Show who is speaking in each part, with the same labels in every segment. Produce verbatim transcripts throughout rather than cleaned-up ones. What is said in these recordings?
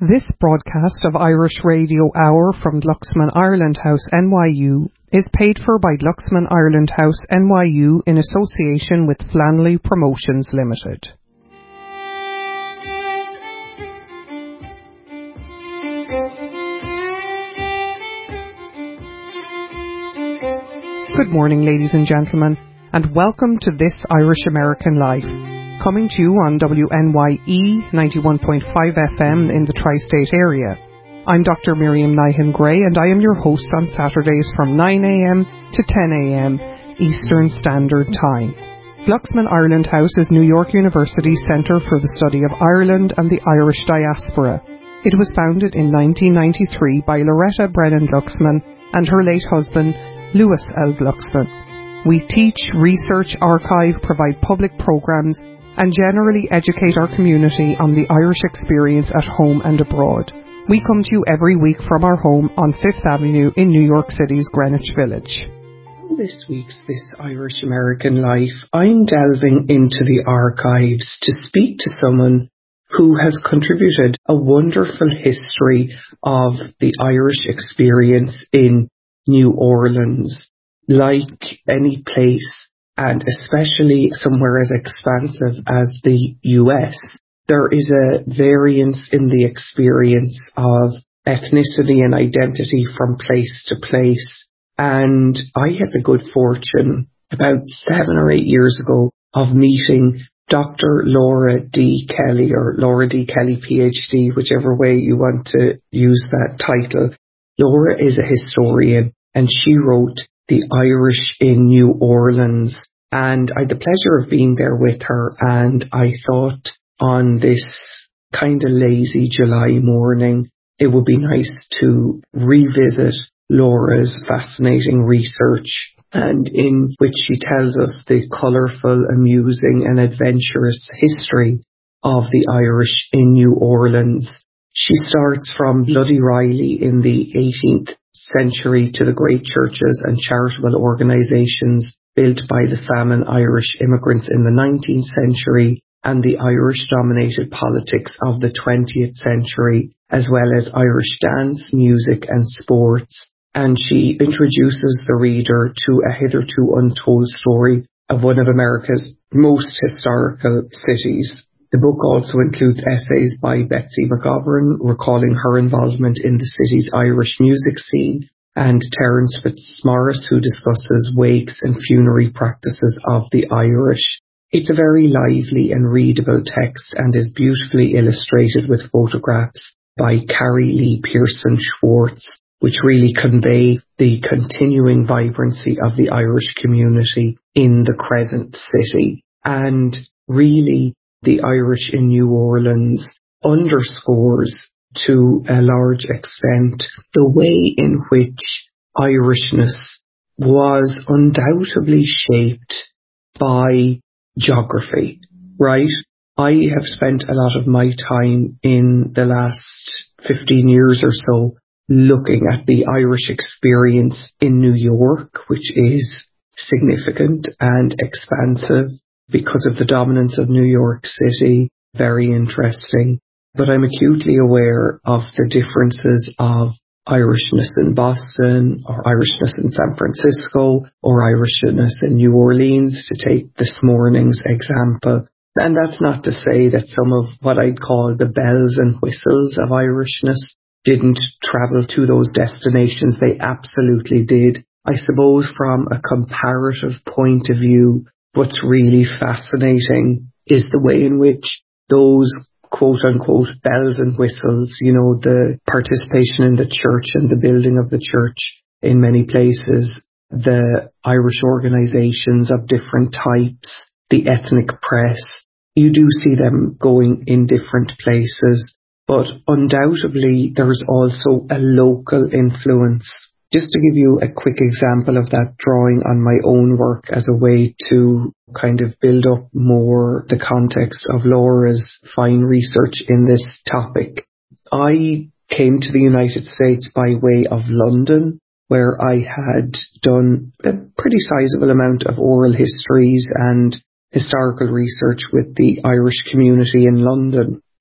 Speaker 1: This broadcast of Irish Radio Hour from Glucksman Ireland House N Y U is paid for by Glucksman Ireland House N Y U in association with Flannelly Promotions Limited. Good morning, ladies and gentlemen, and welcome to This Irish American Life, coming to you on W N Y E ninety-one point five F M in the tri-state area. I'm Doctor Miriam Nihan-Gray, and I am your host on Saturdays from nine a.m. to ten a.m. Eastern Standard Time. Glucksman Ireland House is New York University's Centre for the Study of Ireland and the Irish Diaspora. It was founded in nineteen ninety-three by Loretta Brennan Glucksman and her late husband, Louis L. Glucksman. We teach, research, archive, provide public programs, and generally educate our community on the Irish experience at home and abroad. We come to you every week from our home on Fifth Avenue in New York City's Greenwich Village. This week's This Irish American Life, I'm delving into the archives to speak to someone who has contributed a wonderful history of the Irish experience in New Orleans. Like any place, and especially somewhere as expansive as the U S, there is a variance in the experience of ethnicity and identity from place to place. And I had the good fortune about seven or eight years ago of meeting Doctor Laura D. Kelly, or Laura D. Kelly, P H D, whichever way you want to use that title. Laura is a historian, and she wrote The Irish in New Orleans, and I had the pleasure of being there with her, and I thought on this kind of lazy July morning it would be nice to revisit Laura's fascinating research, and in which she tells us the colourful, amusing and adventurous history of the Irish in New Orleans. She starts from Bloody Riley in the eighteenth century to the great churches and charitable organisations built by the famine Irish immigrants in the nineteenth century, and the Irish-dominated politics of the twentieth century, as well as Irish dance, music and sports. And she introduces the reader to a hitherto untold story of one of America's most historical cities. The book also includes essays by Betsy McGovern recalling her involvement in the city's Irish music scene, and Terence Fitzmaurice, who discusses wakes and funerary practices of the Irish. It's a very lively and readable text and is beautifully illustrated with photographs by Carrie Lee Pearson Schwartz, which really convey the continuing vibrancy of the Irish community in the Crescent City. And really, the Irish in New Orleans underscores to a large extent the way in which Irishness was undoubtedly shaped by geography, right? I have spent a lot of my time in the last fifteen years or so looking at the Irish experience in New York, which is significant and expansive because of the dominance of New York City. Very interesting. But I'm acutely aware of the differences of Irishness in Boston, or Irishness in San Francisco, or Irishness in New Orleans, to take this morning's example. And that's not to say that some of what I'd call the bells and whistles of Irishness didn't travel to those destinations. They absolutely did. I suppose from a comparative point of view, what's really fascinating is the way in which those quote-unquote bells and whistles, you know, the participation in the church and the building of the church in many places, the Irish organisations of different types, the ethnic press, you do see them going in different places. But undoubtedly, there's also a local influence. Just to give you a quick example of that, drawing on my own work as a way to kind of build up more the context of Laura's fine research in this topic. I came to the United States by way of London, where I had done a pretty sizable amount of oral histories and historical research with the Irish community in London.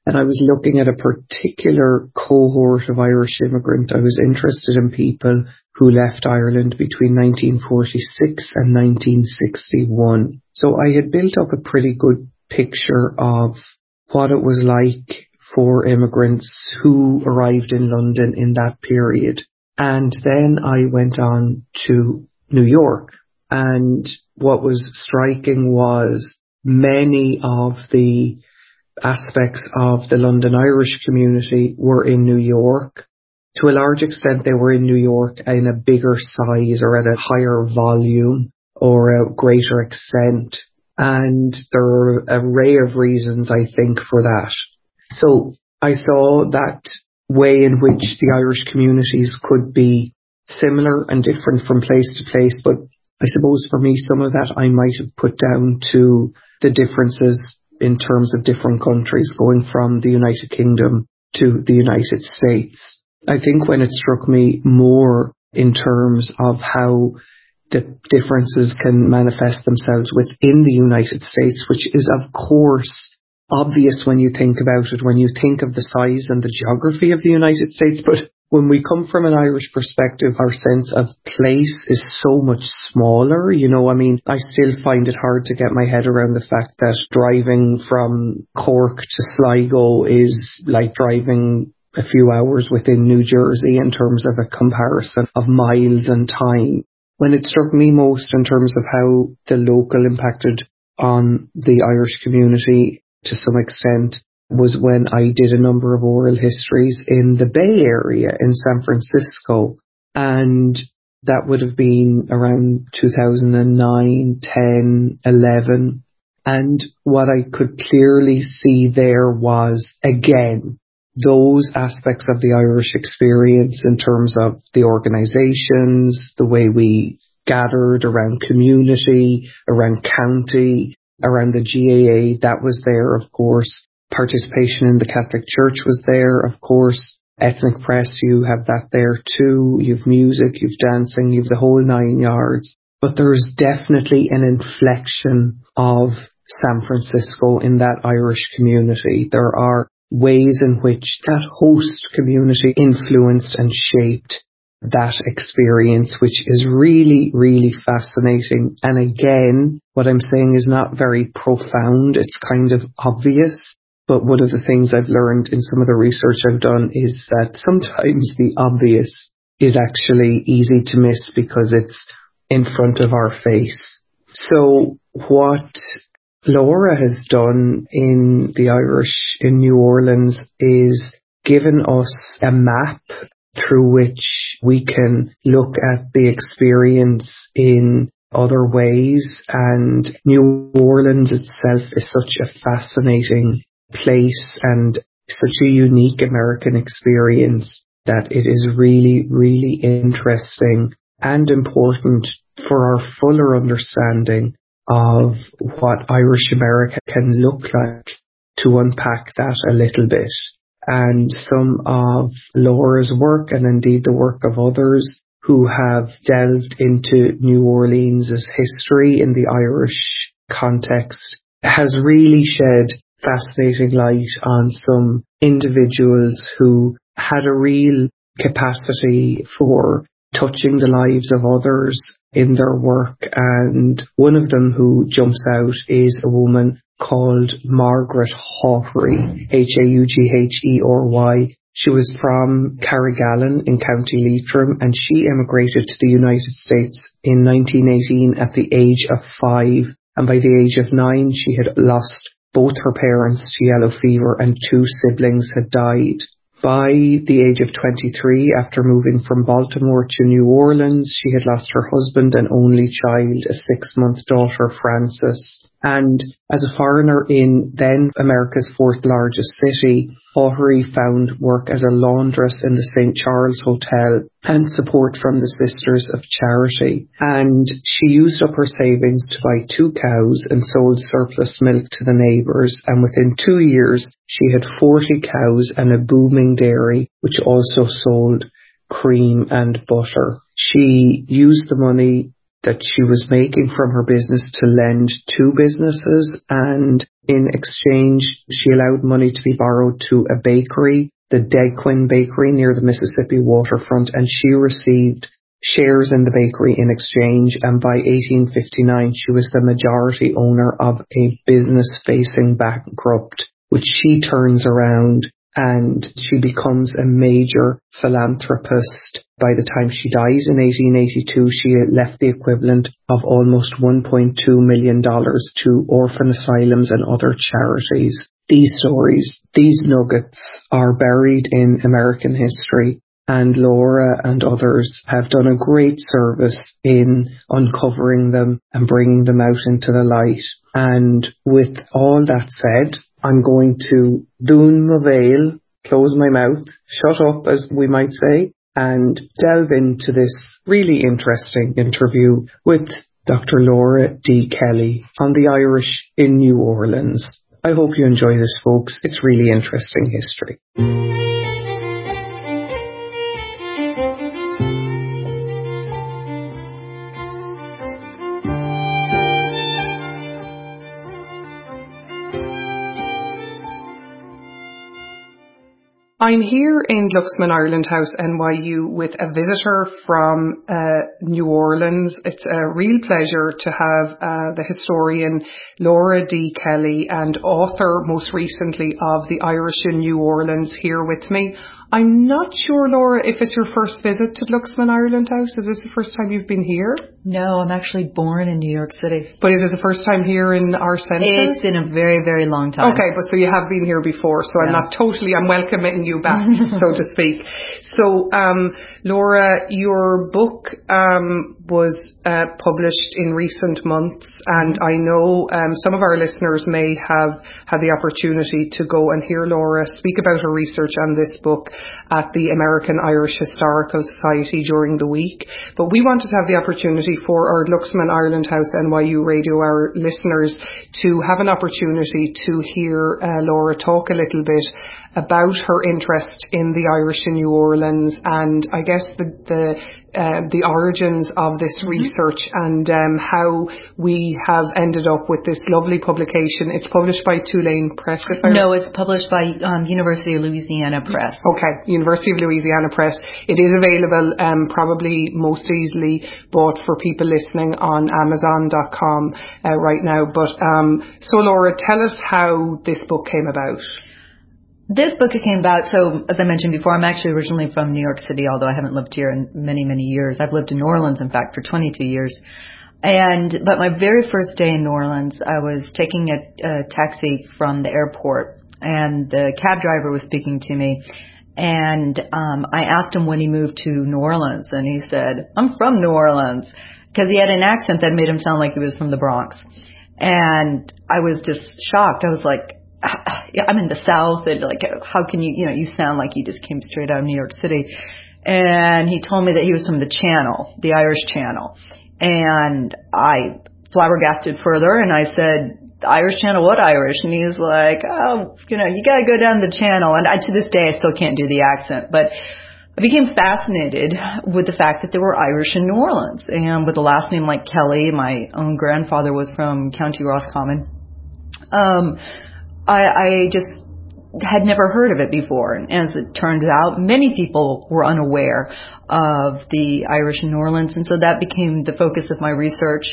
Speaker 1: and I was looking at a particular cohort of Irish immigrants. I was interested in people who left Ireland between nineteen forty-six and nineteen sixty-one. So I had built up a pretty good picture of what it was like for immigrants who arrived in London in that period. And then I went on to New York. And what was striking was many of the aspects of the London Irish community were in New York. To a large extent, they were in New York in a bigger size or at a higher volume or a greater extent. And there are an array of reasons, I think, for that. So I saw that way in which the Irish communities could be similar and different from place to place, but I suppose for me, some of that I might have put down to the differences in terms of different countries going from the United Kingdom to the United States. I think when it struck me more in terms of how the differences can manifest themselves within the United States, which is of course obvious when you think about it, when you think of the size and the geography of the United States, but when we come from an Irish perspective, our sense of place is so much smaller. You know, I mean, I still find it hard to get my head around the fact that driving from Cork to Sligo is like driving a few hours within New Jersey in terms of a comparison of miles and time. When it struck me most in terms of how the local impacted on the Irish community to some extent was when I did a number of oral histories in the Bay Area in San Francisco, and that would have been around two thousand nine, ten, eleven, and what I could clearly see there was, again, those aspects of the Irish experience in terms of the organisations, the way we gathered around community, around county, around the G A A, that was there, of course. Participation in the Catholic Church was there, of course. Ethnic press, you have that there too. You've music, you've dancing, you've the whole nine yards. But there is definitely an inflection of San Francisco in that Irish community. There are ways in which that host community influenced and shaped that experience, which is really, really fascinating. And again, what I'm saying is not very profound. It's kind of obvious. But one of the things I've learned in some of the research I've done is that sometimes the obvious is actually easy to miss because it's in front of our face. So what Laura has done in the Irish in New Orleans is given us a map through which we can look at the experience in other ways. And New Orleans itself is such a fascinating place and such a unique American experience that it is really, really interesting and important for our fuller understanding of what Irish America can look like, to unpack that a little bit. And some of Laura's work, and indeed the work of others who have delved into New Orleans' history in the Irish context, has really shed fascinating light on some individuals who had a real capacity for touching the lives of others in their work. And one of them who jumps out is a woman called Margaret Haughry, H A U G H E R Y. She was from Carrigallen in County Leitrim, and she emigrated to the United States in nineteen eighteen at the age of five. And by the age of nine, she had lost both her parents to yellow fever, and two siblings had died. By the age of twenty-three, after moving from Baltimore to New Orleans, she had lost her husband and only child, a six-month daughter, Frances. And as a foreigner in then America's fourth largest city, Haughry found work as a laundress in the Saint Charles Hotel and support from the Sisters of Charity. And she used up her savings to buy two cows and sold surplus milk to the neighbours. And within two years, she had forty cows and a booming dairy, which also sold cream and butter. She used the money that she was making from her business to lend to businesses, and in exchange she allowed money to be borrowed to a bakery, the Dequin Bakery near the Mississippi waterfront, and she received shares in the bakery in exchange, and by eighteen fifty-nine she was the majority owner of a business facing bankrupt, which she turns around and she becomes a major philanthropist. By the time she dies in eighteen eighty-two, she left the equivalent of almost one point two million dollars to orphan asylums and other charities. These stories, these nuggets are buried in American history, and Laura and others have done a great service in uncovering them and bringing them out into the light. And with all that said, I'm going to dún my veil, close my mouth, shut up as we might say, and delve into this really interesting interview with Doctor Laura D. Kelly on the Irish in New Orleans. I hope you enjoy this, folks. It's really interesting history. I'm here in Glucksman Ireland House, N Y U, with a visitor from uh, New Orleans. It's a real pleasure to have uh, the historian Laura D. Kelly and author most recently of The Irish in New Orleans here with me. I'm not sure, Laura, if it's your first visit to Glucksman Ireland House. Is this the first time you've been here?
Speaker 2: No, I'm actually born in New York City.
Speaker 1: But is it the first time here in our centre?
Speaker 2: It's been a very, very long time.
Speaker 1: Okay, but so you have been here before, so
Speaker 2: yeah.
Speaker 1: I'm not totally, I'm welcoming you back, so to speak. So, um, Laura, your book um, was uh, published in recent months, and I know um, some of our listeners may have had the opportunity to go and hear Laura speak about her research on this book at the American Irish Historical Society during the week. But we wanted to have the opportunity for our Glucksman Ireland House N Y U Radio, our listeners, to have an opportunity to hear uh, Laura talk a little bit about her interest in the Irish in New Orleans, and I guess the the, uh, the origins of this mm-hmm. research, and um, how we have ended up with this lovely publication. It's published by Tulane Press. If I
Speaker 2: no, it's published by um, University of Louisiana Press.
Speaker 1: Okay, University of Louisiana Press. It is available, um, probably most easily bought for people listening on Amazon dot com uh, right now. But um, so, Laura, tell us how this book came about.
Speaker 2: This book came about, so as I mentioned before, I'm actually originally from New York City, although I haven't lived here in many, many years. I've lived in New Orleans, in fact, for twenty-two years. And, but my very first day in New Orleans, I was taking a, a taxi from the airport, and the cab driver was speaking to me. And um, I asked him when he moved to New Orleans, and he said, "I'm from New Orleans," because he had an accent that made him sound like he was from the Bronx. And I was just shocked. I was like, yeah, I'm in the South, and like, how can you, you know, you sound like you just came straight out of New York City. And he told me that he was from the Channel, the Irish Channel. And I flabbergasted further, and I said, "Irish Channel, what Irish?" And he was like, "Oh, you know, you gotta go down the Channel." And I, to this day, I still can't do the accent, but I became fascinated with the fact that there were Irish in New Orleans, and with a last name like Kelly. My own grandfather was from County Roscommon. Um, I, I just had never heard of it before. And as it turns out, many people were unaware of the Irish in New Orleans. And so that became the focus of my research,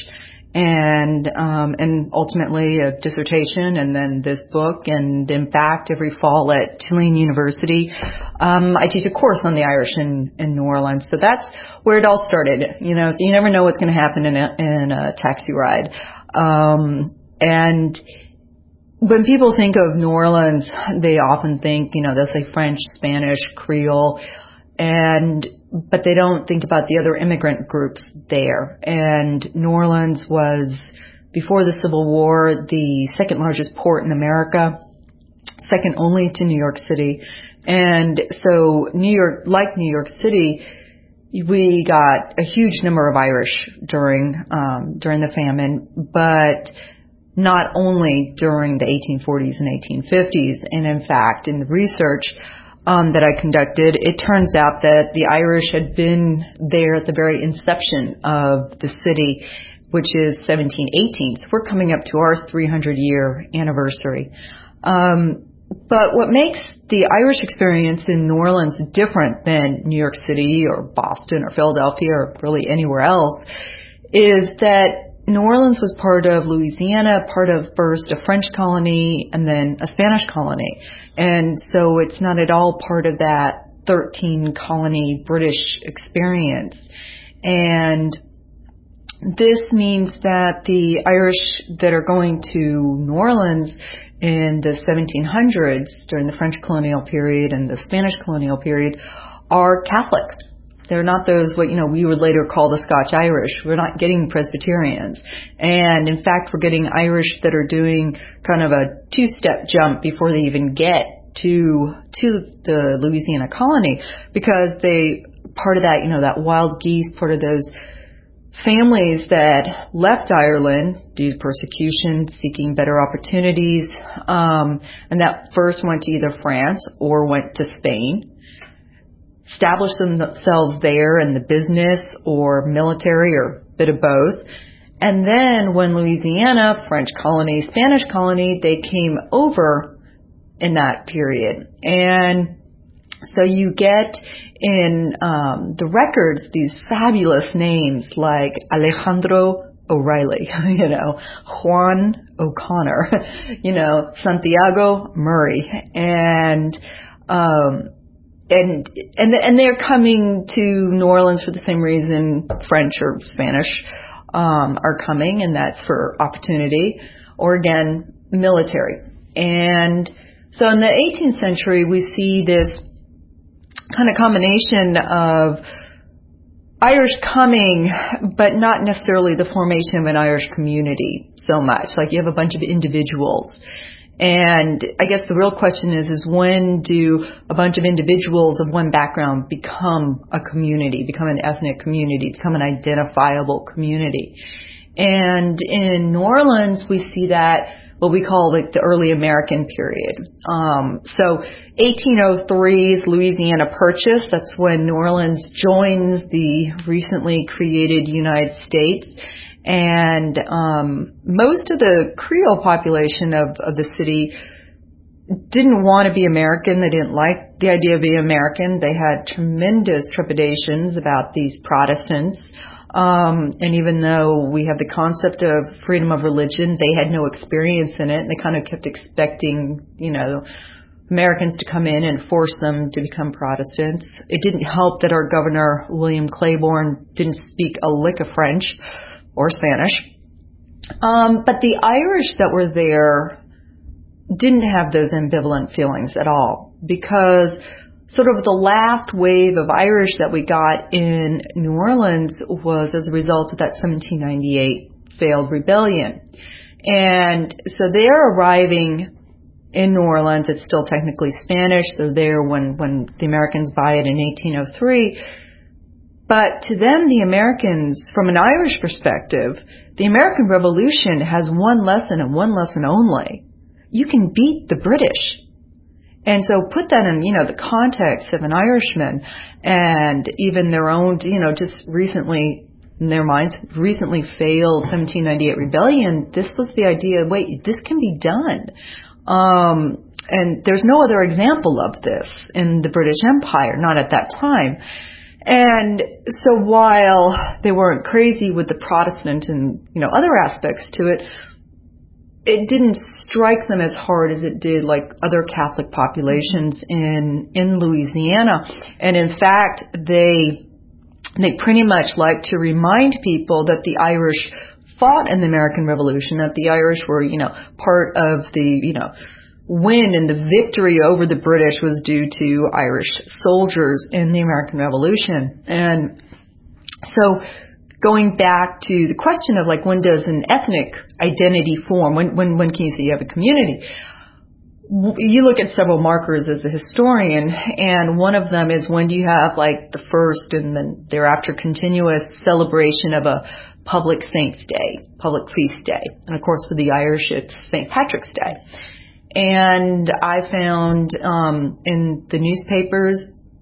Speaker 2: and um, and ultimately a dissertation, and then this book. And in fact, every fall at Tulane University, um, I teach a course on the Irish in, in New Orleans. So that's where it all started. You know, so you never know what's going to happen in a, in a taxi ride. Um, and when people think of New Orleans, they often think, you know, they'll say French, Spanish, Creole, and but they don't think about the other immigrant groups there. And New Orleans was, before the Civil War, the second largest port in America, second only to New York City. And so New York, like New York City, we got a huge number of Irish during um, during the famine, but not only during the eighteen forties and eighteen fifties. And in fact, in the research, um, that I conducted, it turns out that the Irish had been there at the very inception of the city, which is seventeen eighteen. So we're coming up to our three hundred year anniversary. Um, but what makes the Irish experience in New Orleans different than New York City or Boston or Philadelphia or really anywhere else is that New Orleans was part of Louisiana, part of first a French colony and then a Spanish colony. And so it's not at all part of that thirteen colony British experience. And this means that the Irish that are going to New Orleans in the seventeen hundreds during the French colonial period and the Spanish colonial period are Catholic. They're not those what, you know, we would later call the Scotch Irish. We're not getting Presbyterians. And in fact, we're getting Irish that are doing kind of a two-step jump before they even get to to the Louisiana colony, because they, part of that, you know, that wild geese, part of those families that left Ireland due to persecution, seeking better opportunities, um, and that first went to either France or went to Spain, established themselves there in the business or military or a bit of both. And then when Louisiana, French colony, Spanish colony, they came over in that period. And so you get in um, the records these fabulous names like Alejandro O'Reilly, you know, Juan O'Connor, you know, Santiago Murray, and um, and and and they're coming to New Orleans for the same reason French or Spanish um, are coming, and that's for opportunity, or again military. And so in the eighteenth century, we see this kind of combination of Irish coming, but not necessarily the formation of an Irish community so much. Like you have a bunch of individuals. And I guess the real question is, is when do a bunch of individuals of one background become a community, become an ethnic community, become an identifiable community? And in New Orleans, we see that what we call like the early American period. Um, so eighteen oh three's Louisiana Purchase, that's when New Orleans joins the recently created United States. And um, most of the Creole population of, of the city didn't want to be American. They didn't like the idea of being American. They had tremendous trepidations about these Protestants. Um, and even though we have the concept of freedom of religion, they had no experience in it, and they kind of kept expecting, you know, Americans to come in and force them to become Protestants. It didn't help that our governor, William Claiborne, didn't speak a lick of French or Spanish. Um, but the Irish that were there didn't have those ambivalent feelings at all, because sort of the last wave of Irish that we got in New Orleans was as a result of that seventeen ninety-eight failed rebellion. And so they're arriving in New Orleans. It's still technically Spanish. They're there when, when the Americans buy it in eighteen oh three. But to them, the Americans, from an Irish perspective, the American Revolution has one lesson and one lesson only. You can beat the British. And so put that in, you know, the context of an Irishman, and even their own, you know, just recently, in their minds, recently failed seventeen ninety-eight rebellion. This was the idea, wait, this can be done. Um, and there's no other example of this in the British Empire, not at that time. And so while they weren't crazy with the Protestant and, you know, other aspects to it, it didn't strike them as hard as it did like other Catholic populations in in Louisiana. And in fact, they they pretty much like to remind people that the Irish fought in the American Revolution, that the Irish were, you know, part of the, you know, win and the victory over the British was due to Irish soldiers in the American Revolution. And so going back to the question of like, when does an ethnic identity form? When, when, when can you say you have a community? You look at several markers as a historian, and one of them is, when do you have like the first and then thereafter continuous celebration of a public saint's day, public feast day? And of course, for the Irish, it's Saint Patrick's Day. And I found um, in the newspapers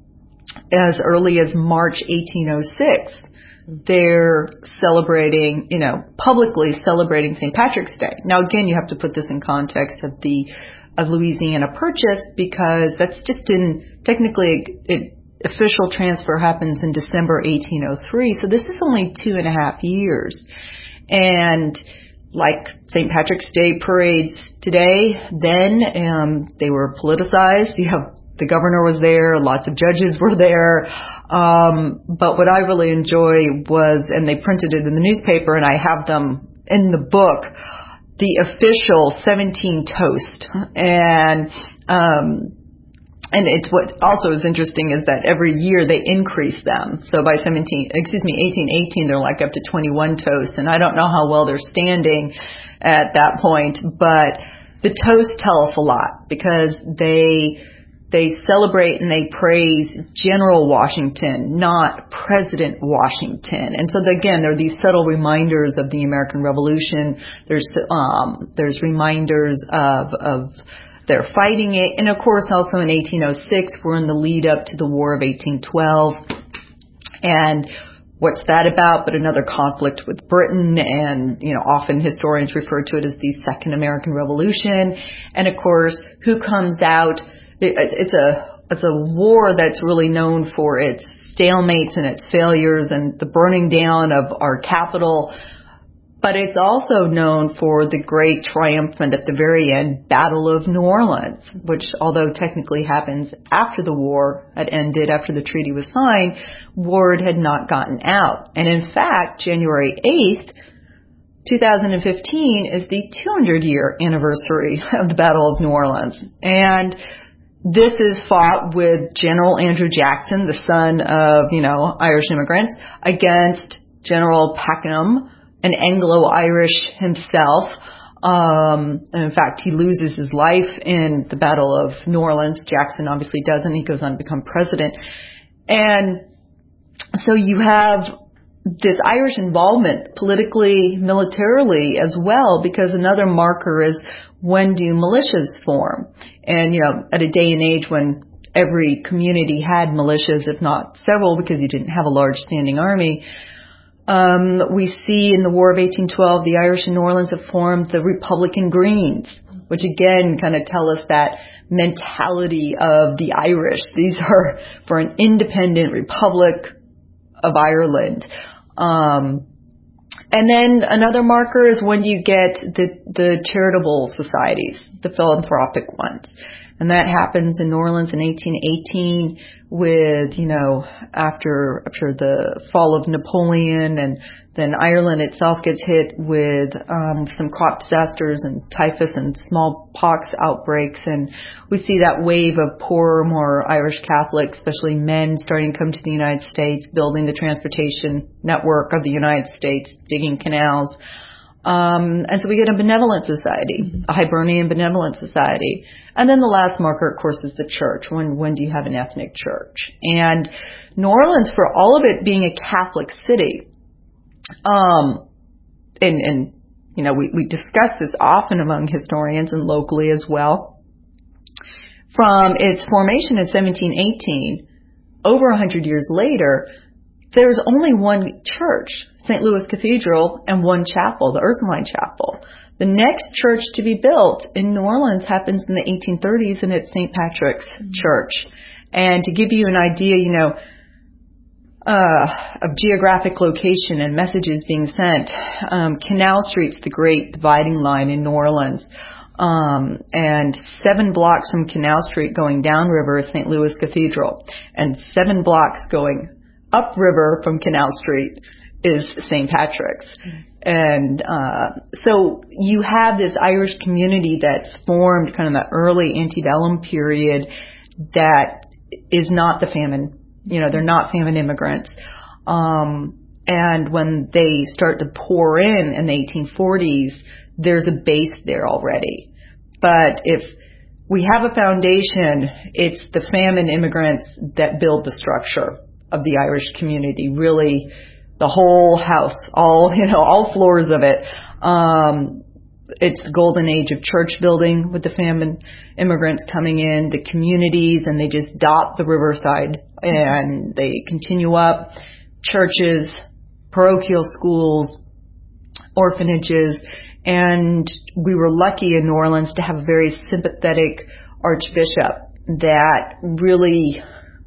Speaker 2: as early as March eighteen oh six, they're celebrating, you know, publicly celebrating Saint Patrick's Day. Now, again, you have to put this in context of the of Louisiana Purchase, because that's just in, technically, it, official transfer happens in December eighteen oh three, so this is only two and a half years. And like Saint Patrick's Day parades today, then um, they were politicized. You have the governor was there, lots of judges were there. Um, but what I really enjoy was, and they printed it in the newspaper, and I have them in the book, the official seventeen toast. And um, and it's what also is interesting is that every year they increase them. So by seventeen, excuse me, eighteen eighteen, they're like up to twenty-one toasts. And I don't know how well they're standing at that point, but the toasts tell us a lot, because they they celebrate and they praise General Washington, not President Washington. And so again, there are these subtle reminders of the American Revolution. There's um, there's reminders of of they're fighting it. And of course, also in eighteen oh six, we're in the lead up to the War of eighteen twelve. And what's that about but another conflict with Britain? And, you know, often historians refer to it as the Second American Revolution. And of course, who comes out? It's a, it's a war that's really known for its stalemates and its failures and the burning down of our capital. But it's also known for the great triumphant at the very end Battle of New Orleans, which, although technically happens after the war had ended, after the treaty was signed, word had not gotten out. And in fact, January eighth, twenty fifteen is the two hundred year anniversary of the Battle of New Orleans. And this is fought with General Andrew Jackson, the son of, you know, Irish immigrants, against General Packham, an Anglo-Irish himself. Um, and in fact, he loses his life in the Battle of New Orleans. Jackson obviously doesn't. He goes on to become president. And so you have this Irish involvement politically, militarily as well, because another marker is when do militias form? And, you know, at a day and age when every community had militias, if not several, because you didn't have a large standing army, Um, we see in the War of eighteen twelve, the Irish in New Orleans have formed the Republican Greens, which again kind of tell us that mentality of the Irish. These are for an independent Republic of Ireland. Um, and then another marker is when you get the, the charitable societies, the philanthropic ones. And that happens in New Orleans in eighteen eighteen with, you know, after, after the fall of Napoleon, and then Ireland itself gets hit with um, some crop disasters and typhus and smallpox outbreaks. And we see that wave of poorer, more Irish Catholics, especially men, starting to come to the United States, building the transportation network of the United States, digging canals. Um, and so we get a benevolent society, a Hibernian benevolent society. And then the last marker, of course, is the church. When, when do you have an ethnic church? And New Orleans, for all of it being a Catholic city, um, and, and, you know, we, we discuss this often among historians and locally as well. From its formation in seventeen eighteen, over a hundred years later, there's only one church, Saint Louis Cathedral, and one chapel, the Ursuline Chapel. The next church to be built in New Orleans happens in the eighteen thirties, and it's Saint Patrick's mm-hmm. Church. And to give you an idea, you know, uh, of geographic location and messages being sent, um, Canal Street's the great dividing line in New Orleans. Um, and seven blocks from Canal Street going downriver is Saint Louis Cathedral. And seven blocks going upriver from Canal Street is Saint Patrick's. Mm-hmm. And uh, so you have this Irish community that's formed kind of the early antebellum period that is not the famine. You know, they're not famine immigrants. Um, and when they start to pour in in the eighteen forties, there's a base there already. But if we have a foundation, it's the famine immigrants that build the structure of the Irish community, really the whole house, all, you know, all floors of it. Um, it's the golden age of church building with the famine immigrants coming in, the communities, and they just dot the riverside and they continue up. Churches, parochial schools, orphanages, and we were lucky in New Orleans to have a very sympathetic archbishop that really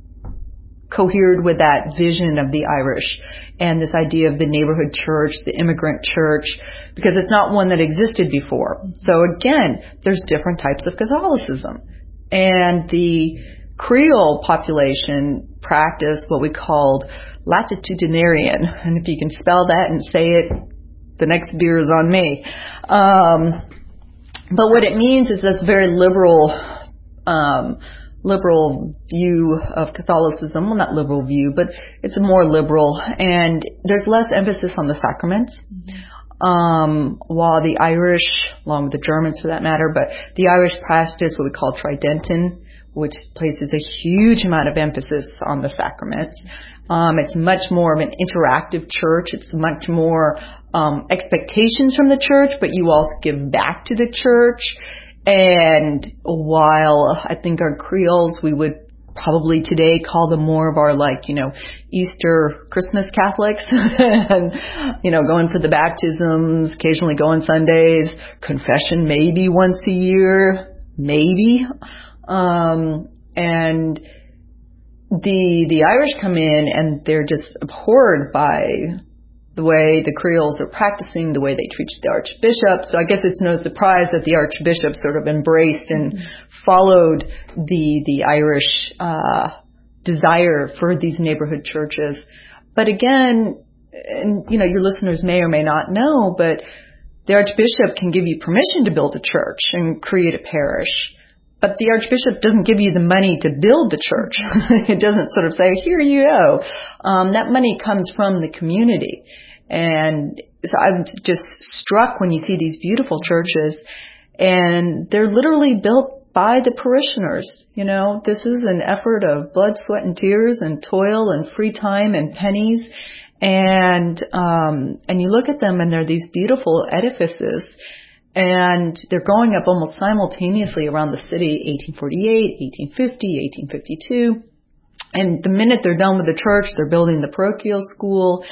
Speaker 2: cohered with that vision of the Irish and this idea of the neighborhood church, the immigrant church, because it's not one that existed before. So again, there's different types of Catholicism. And the Creole population practiced what we called latitudinarian. And if you can spell that and say it, the next beer is on me. Um, but what it means is that's very liberal, um, liberal view of Catholicism. Well, not liberal view, but it's more liberal. And there's less emphasis on the sacraments. Mm-hmm. Um, while the Irish, along with the Germans for that matter, but the Irish practice what we call Tridentine, which places a huge amount of emphasis on the sacraments. Um, it's much more of an interactive church. It's much more um, expectations from the church, but you also give back to the church. And while I think our Creoles, we would probably today call them more of our, like, you know, Easter, Christmas Catholics, and, you know, going for the baptisms, occasionally go on Sundays, confession maybe once a year, maybe. Um, and the, the Irish come in and they're just abhorred by the way the Creoles are practicing, the way they treat the Archbishop. So I guess it's no surprise that the Archbishop sort of embraced and followed the, the Irish, uh, desire for these neighborhood churches. But again, and, you know, your listeners may or may not know, but the Archbishop can give you permission to build a church and create a parish. But the Archbishop doesn't give you the money to build the church. It doesn't sort of say, here you go. Um, that money comes from the community. And so I'm just struck when you see these beautiful churches, and they're literally built by the parishioners. You know, this is an effort of blood, sweat, and tears, and toil, and free time, and pennies. And um, and you look at them, and they're these beautiful edifices. And they're going up almost simultaneously around the city, eighteen forty-eight, eighteen fifty, eighteen fifty-two. And the minute they're done with the church, they're building the parochial school.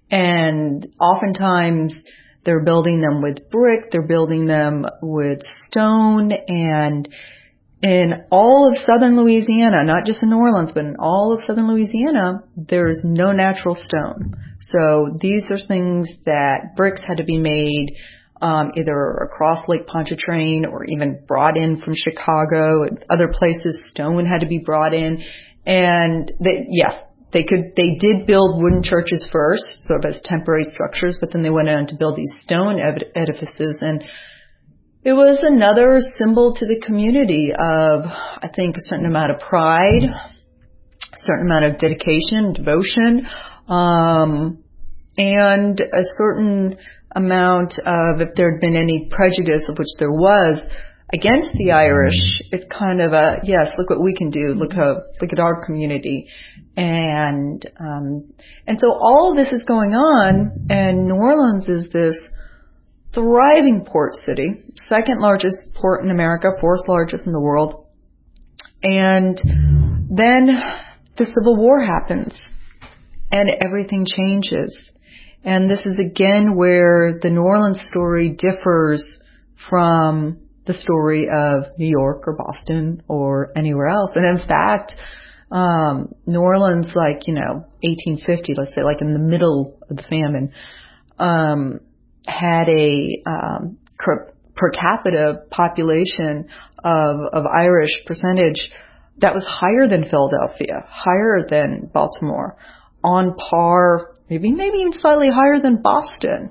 Speaker 2: And oftentimes they're building them with brick, they're building them with stone. And in all of southern Louisiana, not just in New Orleans, but in all of southern Louisiana, there's no natural stone. So these are things that bricks had to be made Um, either across Lake Pontchartrain or even brought in from Chicago and other places. Stone had to be brought in. And they, yes, they could, they did build wooden churches first, sort of as temporary structures, but then they went on to build these stone ed- edifices. And it was another symbol to the community of, I think, a certain amount of pride, a certain amount of dedication, devotion, um, and a certain amount of, if there had been any prejudice, of which there was, against the Irish, it's kind of a, yes, look what we can do, look how, look at our community. And, um, and so all of this is going on, and New Orleans is this thriving port city, second largest port in America, fourth largest in the world. And then the Civil War happens, and everything changes. And this is again where the New Orleans story differs from the story of New York or Boston or anywhere else. And in fact, um, New Orleans, like, you know, eighteen fifty, let's say, like in the middle of the famine, um, had a um, per, per capita population of, of Irish percentage that was higher than Philadelphia, higher than Baltimore, on par, maybe maybe even slightly higher than Boston.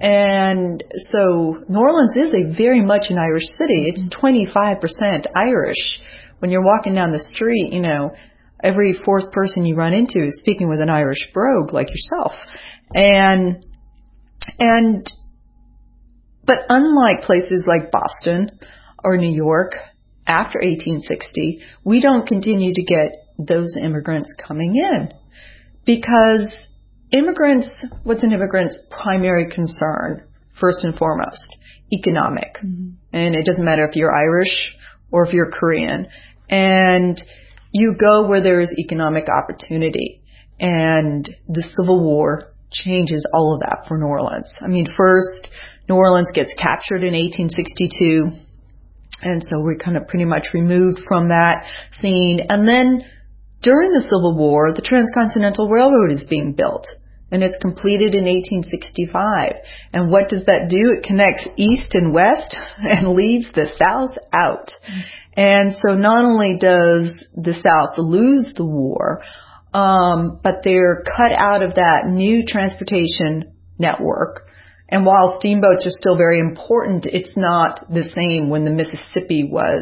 Speaker 2: And so New Orleans is a very much an Irish city. It's twenty-five percent Irish. When you're walking down the street, you know, every fourth person you run into is speaking with an Irish brogue like yourself. And, and, but unlike places like Boston or New York, after eighteen sixty, we don't continue to get those immigrants coming in. Because immigrants, what's an immigrant's primary concern first and foremost, economic. Mm-hmm. And it doesn't matter if you're Irish or if you're Korean. And you go where there is economic opportunity. And the Civil War changes all of that for New Orleans. I mean, first, New Orleans gets captured in eighteen sixty-two. And so we're kind of pretty much removed from that scene. And then during the Civil War, the Transcontinental Railroad is being built. And it's completed in eighteen sixty-five. And what does that do? It connects East and West and leaves the South out. And so not only does the South lose the war, um, but they're cut out of that new transportation network. And while steamboats are still very important, it's not the same when the Mississippi was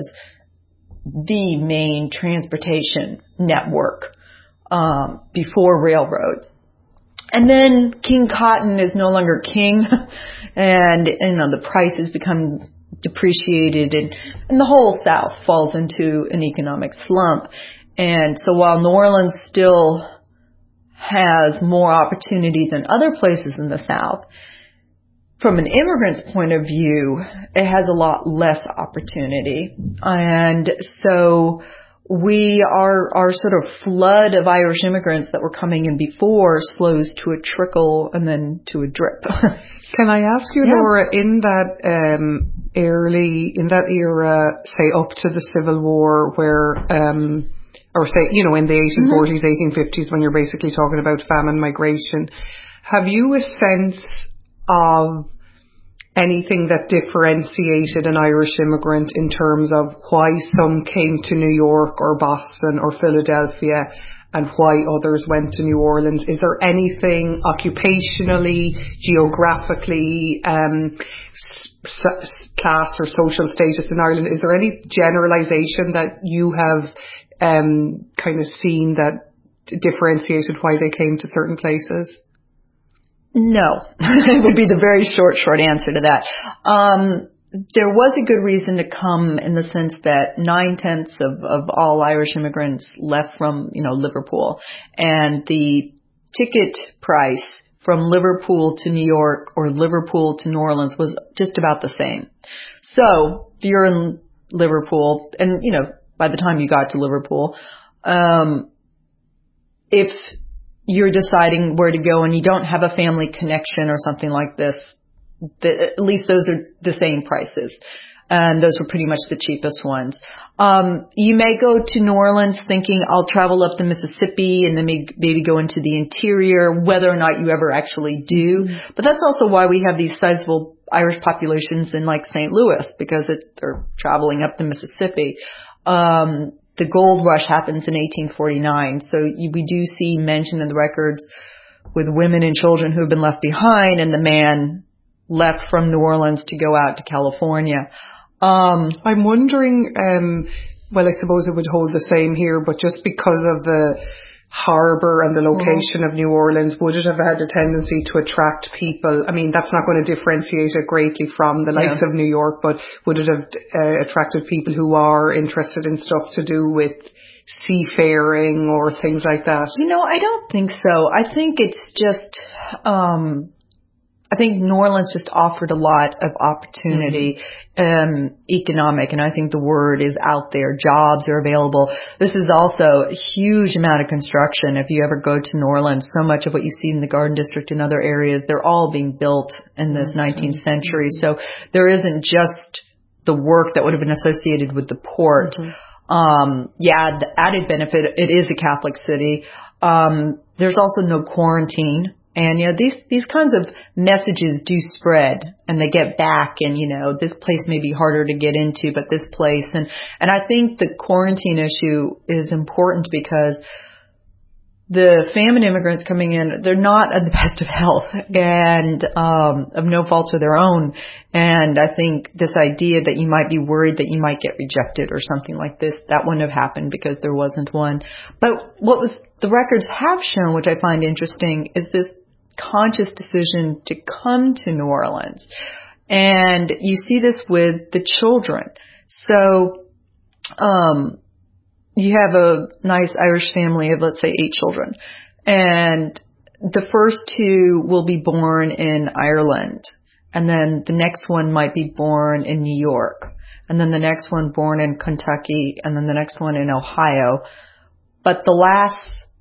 Speaker 2: the main transportation network um, before railroad. And then King Cotton is no longer king, and you know the prices become depreciated, and, and the whole South falls into an economic slump. And so while New Orleans still has more opportunity than other places in the South, from an immigrant's point of view, it has a lot less opportunity. And so we, our, our sort of flood of Irish immigrants that were coming in before slows to a trickle and then to a drip.
Speaker 1: Can I ask you, yeah. Laura, in that um, early, in that era, say up to the Civil War, where, um, or say, you know, in the eighteen forties, mm-hmm. eighteen fifties, when you're basically talking about famine migration, have you a sense of anything that differentiated an Irish immigrant in terms of why some came to New York or Boston or Philadelphia and why others went to New Orleans? Is there anything occupationally, geographically, um, s- class or social status in Ireland? Is there any generalisation that you have um, kind of seen that differentiated why they came to certain places?
Speaker 2: No, it would be the very short, short answer to that. Um, there was a good reason to come in the sense that nine tenths of, of all Irish immigrants left from, you know, Liverpool, and the ticket price from Liverpool to New York or Liverpool to New Orleans was just about the same. So if you're in Liverpool, and you know, by the time you got to Liverpool, um, if you're deciding where to go and you don't have a family connection or something like this, the, at least those are the same prices. And those were pretty much the cheapest ones. Um, you may go to New Orleans thinking I'll travel up the Mississippi and then maybe, maybe go into the interior, whether or not you ever actually do. Mm-hmm. But that's also why we have these sizable Irish populations in like Saint Louis, because it, they're traveling up the Mississippi. Um, The gold rush happens in eighteen forty-nine. So you, we do see mention in the records with women and children who have been left behind, and the man left from New Orleans to go out to California. Um,
Speaker 1: I'm wondering, um, well, I suppose it would hold the same here, but just because of the harbour and the location mm-hmm. of New Orleans, would it have had a tendency to attract people? I mean, that's not going to differentiate it greatly from the likes yeah. of New York, but would it have uh, attracted people who are interested in stuff to do with seafaring or things like that?
Speaker 2: You know, I don't think so. I think it's just, um, I think New Orleans just offered a lot of opportunity, mm-hmm. um, economic, and I think the word is out there. Jobs are available. This is also a huge amount of construction. If you ever go to New Orleans, so much of what you see in the Garden District and other areas, they're all being built in this mm-hmm. nineteenth century. So there isn't just the work that would have been associated with the port. Mm-hmm. Um, yeah, the added benefit, it is a Catholic city. Um, there's also no quarantine. And, you know, these, these kinds of messages do spread and they get back, and, you know, this place may be harder to get into, but this place. And, and I think the quarantine issue is important because the famine immigrants coming in, they're not at the best of health and, um, of no fault of their own. And I think this idea that you might be worried that you might get rejected or something like this, that wouldn't have happened because there wasn't one. But what was, the records have shown, which I find interesting, is this conscious decision to come to New Orleans. And you see this with the children. So, um, you have a nice Irish family of, let's say, eight children. And the first two will be born in Ireland. And then the next one might be born in New York. And then the next one born in Kentucky. And then the next one in Ohio. But the last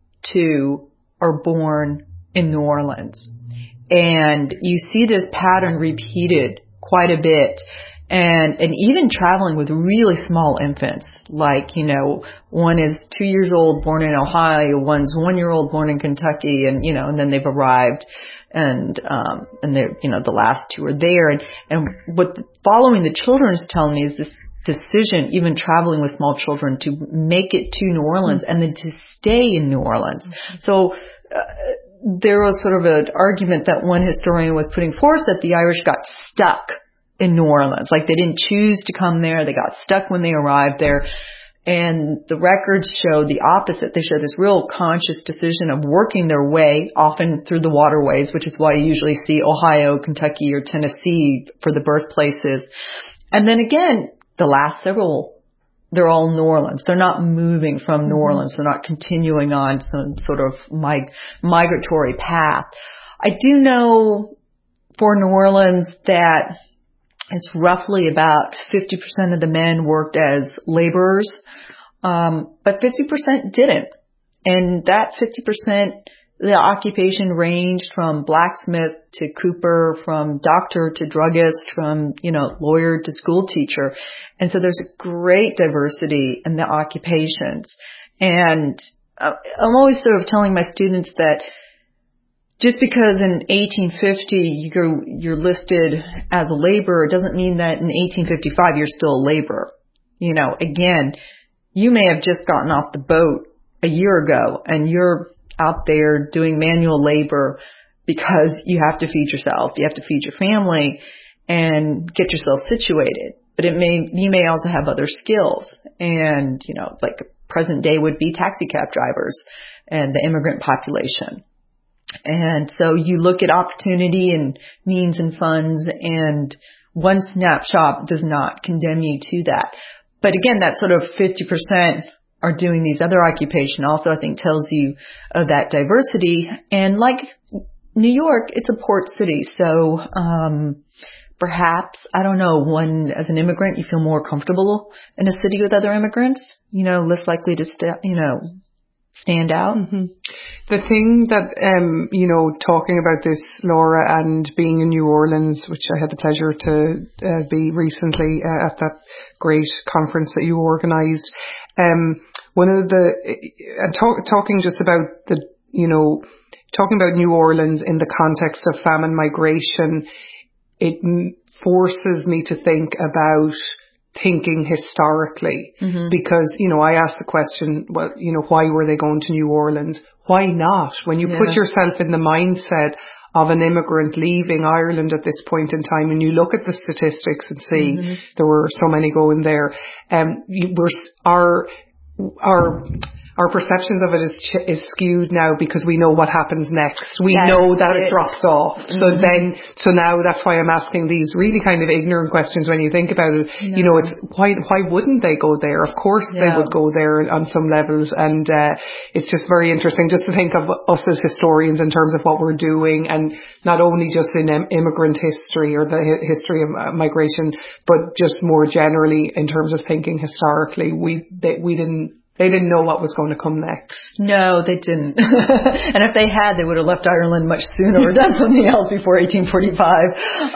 Speaker 2: two are born in New Orleans. And you see this pattern repeated quite a bit. And, and even traveling with really small infants, like, you know, one is two years old, born in Ohio, one's one year old, born in Kentucky, and, you know, and then they've arrived, and, um, and they're, you know, the last two are there. And, and what following the children is telling me is this decision, even traveling with small children, to make it to New Orleans and then to stay in New Orleans. So, uh, there was sort of an argument that one historian was putting forth that the Irish got stuck in New Orleans. Like, they didn't choose to come there. They got stuck when they arrived there. And the records show the opposite. They show this real conscious decision of working their way, often through the waterways, which is why you usually see Ohio, Kentucky, or Tennessee for the birthplaces. And then again, the last several, they're all New Orleans. They're not moving from New Orleans. They're not continuing on some sort of mig- migratory path. I do know for New Orleans that it's roughly about fifty percent of the men worked as laborers, um, but fifty percent didn't. And that fifty percent, the occupation ranged from blacksmith to cooper, from doctor to druggist, from, you know, lawyer to school teacher. And so there's a great diversity in the occupations. And uh, I'm always sort of telling my students that just because in eighteen fifty you're, you're listed as a laborer doesn't mean that in eighteen fifty-five you're still a laborer. You know, again, you may have just gotten off the boat a year ago and you're out there doing manual labor because you have to feed yourself, you have to feed your family and get yourself situated. But it may, you may also have other skills. And, you know, like present day would be taxi cab drivers and the immigrant population. And so you look at opportunity and means and funds, and one snapshot does not condemn you to that. But again, that sort of fifty percent are doing these other occupations also, I think, tells you of that diversity. And like New York, it's a port city. So, um, perhaps, I don't know, when as an immigrant, you feel more comfortable in a city with other immigrants, you know, less likely to, st- you know, stand out.
Speaker 1: Mm-hmm. The thing that, um, you know, talking about this, Laura, and being in New Orleans, which I had the pleasure to uh, be recently uh, at that great conference that you organised, um, one of the, and talk, talking just about the, you know, talking about New Orleans in the context of famine migration, it m- forces me to think about thinking historically, mm-hmm. because, you know, I asked the question, well, you know, why were they going to New Orleans? Why not? When you yeah. put yourself in the mindset of an immigrant leaving Ireland at this point in time, and you look at the statistics and see mm-hmm. there were so many going there, um, you, we're, our, our, our perceptions of it is, ch- is skewed now because we know what happens next. We that's know that it. it drops off. Mm-hmm. So then, so now that's why I'm asking these really kind of ignorant questions when you think about it. No. You know, it's why, why wouldn't they go there? Of course yeah. they would go there on some levels. And, uh, it's just very interesting just to think of us as historians in terms of what we're doing, and not only just in um, immigrant history or the hi- history of uh, migration, but just more generally in terms of thinking historically. We, they, we didn't, They didn't know what was going to come next.
Speaker 2: No, they didn't. And if they had, they would have left Ireland much sooner or done something else before eighteen forty-five.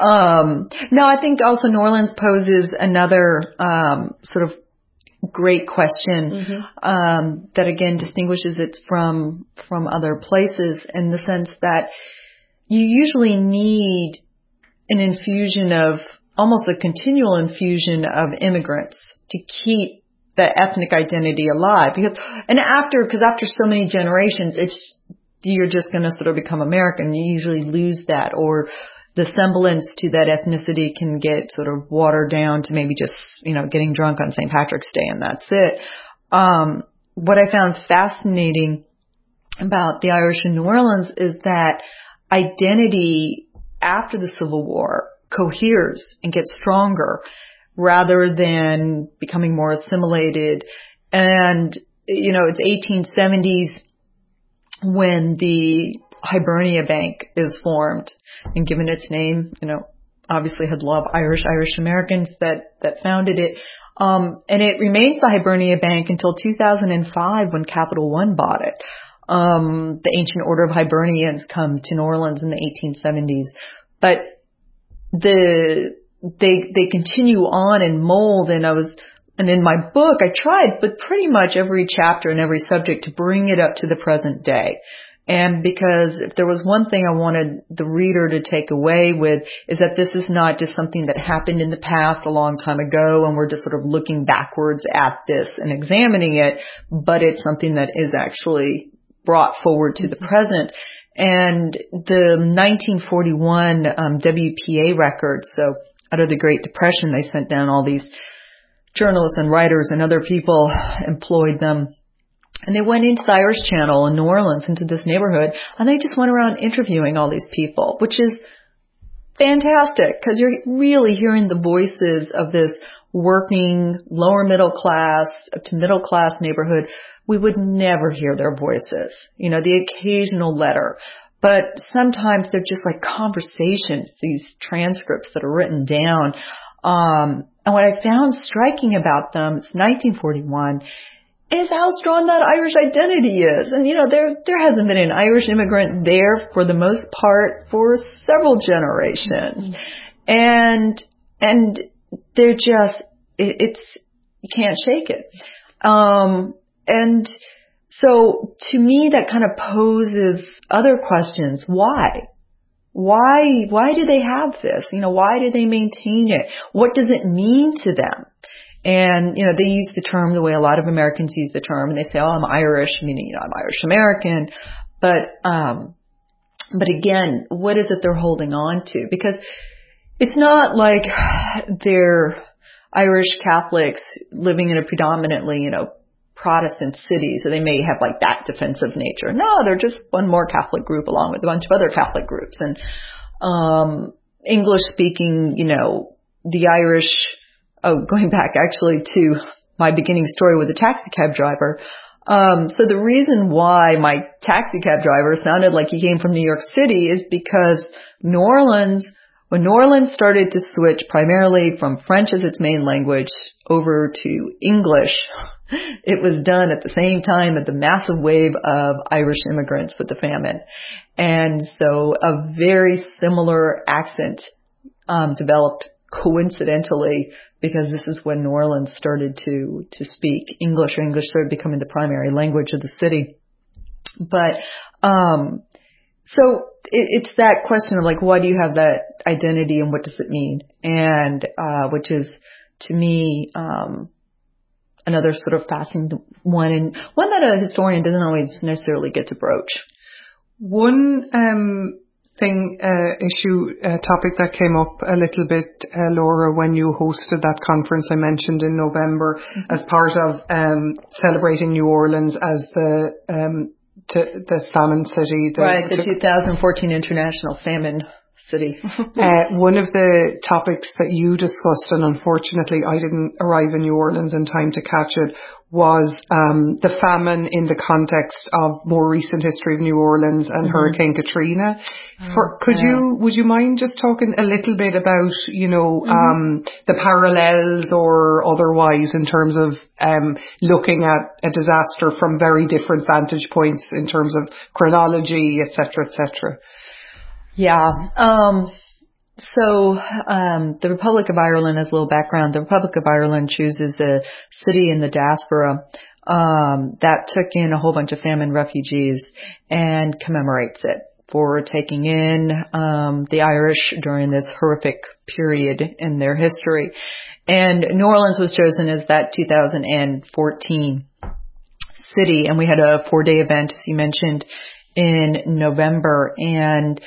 Speaker 2: Um, no, I think also New Orleans poses another um, sort of great question mm-hmm. um, that again distinguishes it from from other places in the sense that you usually need an infusion of, almost a continual infusion of immigrants to keep that ethnic identity alive. Because, and after, because after so many generations, it's, you're just going to sort of become American. You usually lose that, or the semblance to that ethnicity can get sort of watered down to maybe just, you know, getting drunk on Saint Patrick's Day and that's it. Um, what I found fascinating about the Irish in New Orleans is that identity after the Civil War coheres and gets stronger, rather than becoming more assimilated. And, you know, it's eighteen seventies when the Hibernia Bank is formed and given its name, you know, obviously had a lot of Irish, Irish Americans that, that founded it. Um, and it remains the Hibernia Bank until two thousand five when Capital One bought it. Um, the Ancient Order of Hibernians come to New Orleans in the eighteen seventies. But the, they, they continue on and mold, and I was, and in my book I tried, but pretty much every chapter and every subject to bring it up to the present day. And because if there was one thing I wanted the reader to take away with, is that this is not just something that happened in the past a long time ago and we're just sort of looking backwards at this and examining it, but it's something that is actually brought forward to the present. And the nineteen forty-one um, W P A records, so out of the Great Depression, they sent down all these journalists and writers and other people, employed them. And they went into the Irish Channel in New Orleans, into this neighborhood, and they just went around interviewing all these people, which is fantastic because you're really hearing the voices of this working, lower middle class to middle class neighborhood. We would never hear their voices, you know, the occasional letter. But sometimes they're just like conversations, these transcripts that are written down. Um, and what I found striking about them, it's nineteen forty-one, is how strong that Irish identity is. And, you know, there, there hasn't been an Irish immigrant there for the most part for several generations. And, and they're just, it, it's, you can't shake it. Um, and so to me, that kind of poses other questions. Why? Why, why do they have this? You know, why do they maintain it? What does it mean to them? And, you know, they use the term the way a lot of Americans use the term, and they say, oh, I'm Irish, meaning, you know, I'm Irish American. But, um, but again, what is it they're holding on to? Because it's not like they're Irish Catholics living in a predominantly, you know, Protestant city, so they may have like that defensive nature. No, they're just one more Catholic group along with a bunch of other Catholic groups. And, um, English speaking, you know, the Irish, oh, going back actually to my beginning story with the taxi cab driver. Um, so the reason why my taxi cab driver sounded like he came from New York City is because New Orleans, when New Orleans started to switch primarily from French as its main language over to English, it was done at the same time as the massive wave of Irish immigrants with the famine. And so a very similar accent um, developed coincidentally, because this is when New Orleans started to, to speak English, or English started becoming the primary language of the city. But, um, so it, it's that question of like, why do you have that identity and what does it mean? And, uh, which is to me, um, another sort of fascinating one, and one that a historian doesn't always necessarily get to broach.
Speaker 1: One, um, thing, uh, issue, uh, topic that came up a little bit, uh, Laura, when you hosted that conference I mentioned in November, mm-hmm. as part of, um, celebrating New Orleans as the, um, to, the famine city. The,
Speaker 2: right, the to, two thousand fourteen International Famine City.
Speaker 1: uh, one of the topics that you discussed, and unfortunately I didn't arrive in New Orleans in time to catch it, was um, the famine in the context of more recent history of New Orleans and mm-hmm. Hurricane Katrina. Oh, For, could yeah. you, would you mind just talking a little bit about, you know, mm-hmm. um, the parallels or otherwise in terms of um, looking at a disaster from very different vantage points in terms of chronology, et cetera, et cetera?
Speaker 2: Yeah. Um, so, um, the Republic of Ireland, as a little background, the Republic of Ireland chooses a city in the diaspora, um, that took in a whole bunch of famine refugees and commemorates it for taking in, um, the Irish during this horrific period in their history. And New Orleans was chosen as that two thousand fourteen city. And we had a four day event, as you mentioned, in November. And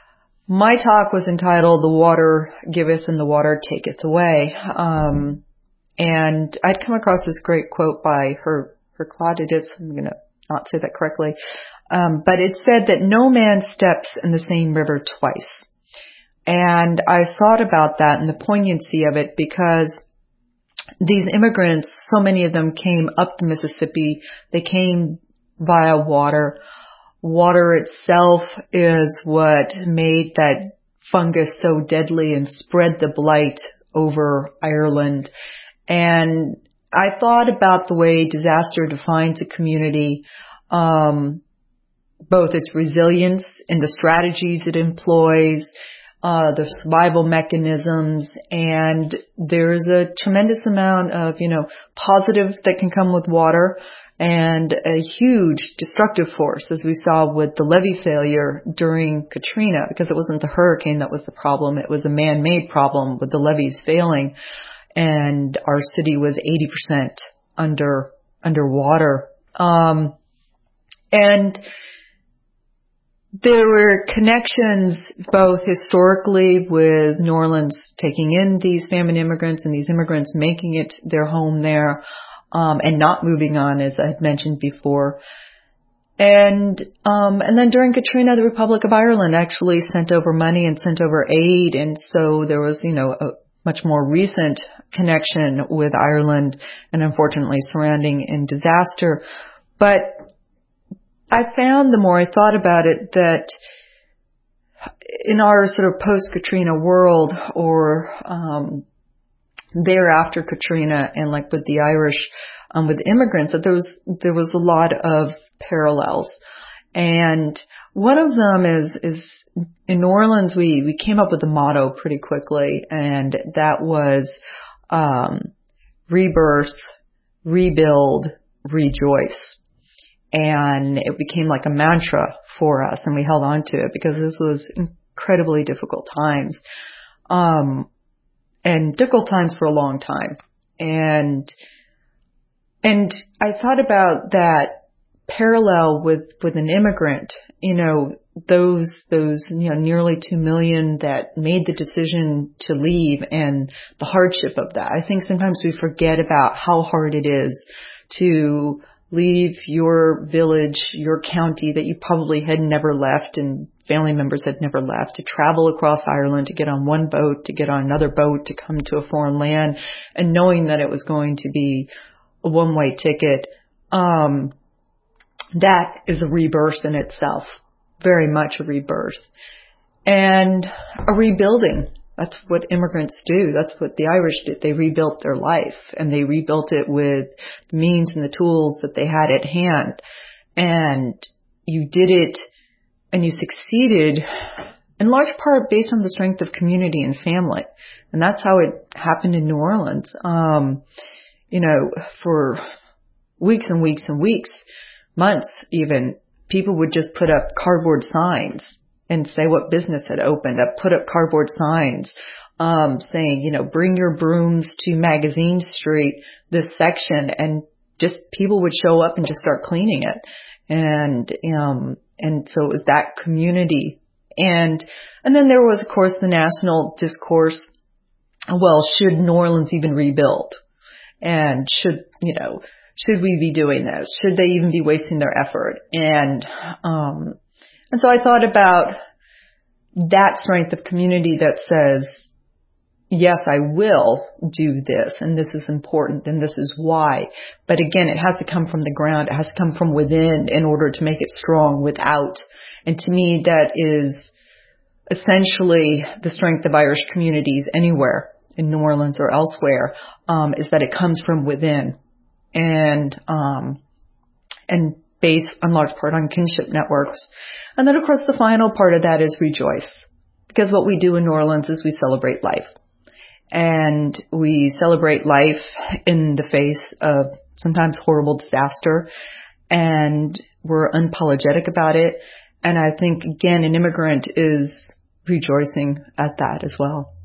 Speaker 2: my talk was entitled, "The Water Giveth and the Water Taketh Away." Um, and I'd come across this great quote by her, Hercladius. I'm going to not say that correctly. Um, but it said that no man steps in the same river twice. And I thought about that and the poignancy of it, because these immigrants, so many of them came up the Mississippi. They came via water. Water itself is what made that fungus so deadly and spread the blight over Ireland. And I thought about the way disaster defines a community, um, both its resilience and the strategies it employs, uh, the survival mechanisms, and there's a tremendous amount of, you know, positive that can come with water and a huge destructive force, as we saw with the levee failure during Katrina, because it wasn't the hurricane that was the problem. It was a man-made problem with the levees failing, and our city was eighty percent under, underwater. Um, and there were connections both historically with New Orleans taking in these famine immigrants and these immigrants making it their home there, um, and not moving on, as I had mentioned before. And, um, and then during Katrina, the Republic of Ireland actually sent over money and sent over aid. And so there was, you know, a much more recent connection with Ireland and unfortunately surrounding in disaster. But I found the more I thought about it that in our sort of post-Katrina world, or um, thereafter Katrina, and like with the Irish, um, with immigrants, that there was there was a lot of parallels. And one of them is is in New Orleans we we came up with a motto pretty quickly, and that was um, rebirth, rebuild, rejoice. And it became like a mantra for us, and we held on to it because this was incredibly difficult times, um, and difficult times for a long time. And, and I thought about that parallel with, with an immigrant, you know, those, those, you know, nearly two million that made the decision to leave and the hardship of that. I think sometimes we forget about how hard it is to leave your village, your county that you probably had never left and family members had never left, to travel across Ireland, to get on one boat, to get on another boat, to come to a foreign land, and knowing that it was going to be a one-way ticket. Um, that is a rebirth in itself, very much a rebirth. And a rebuilding. That's what immigrants do. That's what the Irish did. They rebuilt their life, and they rebuilt it with the means and the tools that they had at hand. And you did it, and you succeeded in large part based on the strength of community and family. And that's how it happened in New Orleans. Um, you know, for weeks and weeks and weeks, months even, people would just put up cardboard signs and say what business had opened up, put up cardboard signs, um, saying, you know, bring your brooms to Magazine Street, this section, and just people would show up and just start cleaning it. And, um, and so it was that community. And, and then there was, of course, the national discourse. Well, should New Orleans even rebuild? And should, you know, should we be doing this? Should they even be wasting their effort? And, um, And so I thought about that strength of community that says, yes, I will do this, and this is important, and this is why. But again, it has to come from the ground. It has to come from within in order to make it strong without. And to me, that is essentially the strength of Irish communities anywhere in New Orleans or elsewhere, um, is that it comes from within. And, um, and based in large part on kinship networks. And then, of course, the final part of that is rejoice. Because what we do in New Orleans is we celebrate life. And we celebrate life in the face of sometimes horrible disaster. And we're unapologetic about it. And I think, again, an immigrant is rejoicing at that as well.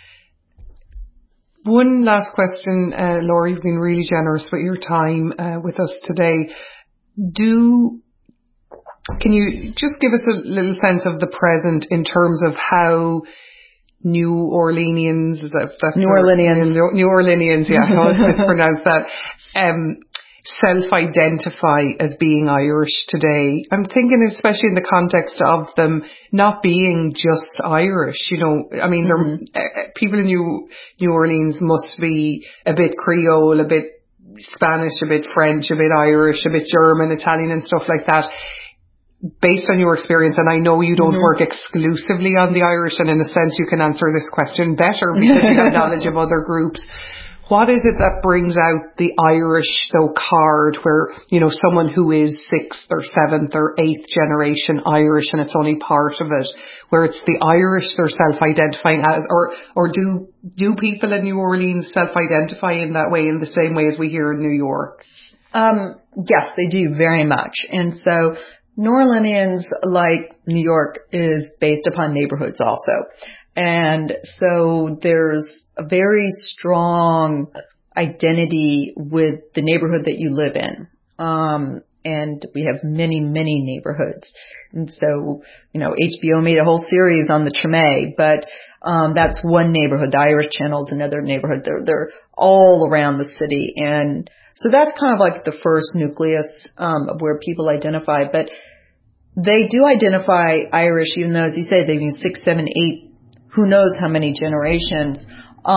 Speaker 1: One last question, uh, Laura, you've been really generous with your time uh, with us today. Do Can you just give us a little sense of the present in terms of how New Orleanians, that, that's
Speaker 2: New Orleanians,
Speaker 1: New, New Orleanians, yeah, I always mispronounce that, um, self-identify as being Irish today? I'm thinking especially in the context of them not being just Irish, you know, I mean, mm-hmm. uh, people in New, New Orleans must be a bit Creole, a bit Spanish, a bit French, a bit Irish, a bit German, Italian and stuff like that. based on your experience, and I know you don't
Speaker 2: mm-hmm.
Speaker 1: work exclusively on the Irish, and in a sense you can answer this question better because you have knowledge of other groups. What is it that brings out the Irish, though, card where, you know, someone who is sixth or seventh or eighth generation Irish and it's only part of it, where it's the Irish they're self-identifying as, or, or do, do people in New Orleans self-identify in that way in the same way as we hear in New York?
Speaker 2: Um, yes, they do very much. And so New Orleanians, like New York, is based upon neighborhoods also. And so there's a very strong identity with the neighborhood that you live in. Um, and we have many, many neighborhoods. And so, you know, H B O made a whole series on the Treme, but, um, that's one neighborhood. The Irish Channel is another neighborhood. They're, they're all around the city. And so that's kind of like the first nucleus, um, of where people identify. But they do identify Irish, even though, as you say, they've been six, seven, eight, who knows how many generations,